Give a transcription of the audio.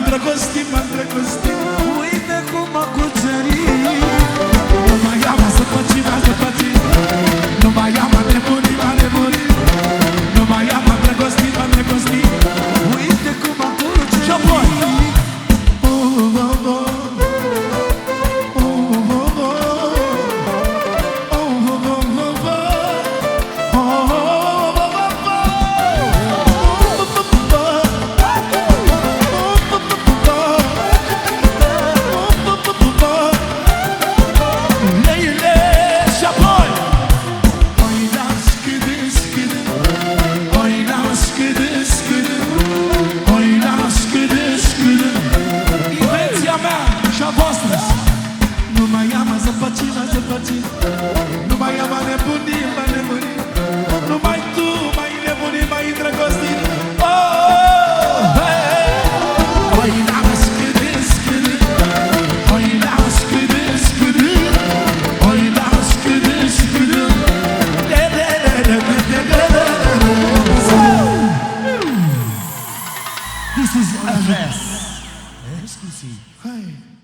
îndrăgostit, m-am îndrăgostit. Uite cum m-a cucerit. Nu mai am a zăpăcit, m-a zăpăcit. Nu mai am a nebunit, m-a nebunit. Nu mai am a îndrăgostit, m-a îndrăgostit. Uite cum m-a cucerit. Și apoi nu mai am a nebunit, m-a nebunit. Numai tu m-ai nebunit, m-ai îndrăgostit. Oi, n-am scârâ, scârâ. Oi, n-am scârâ, scârâ. Oi, n-am scârâ, scârâ. This is FS. Exclusive. Hai.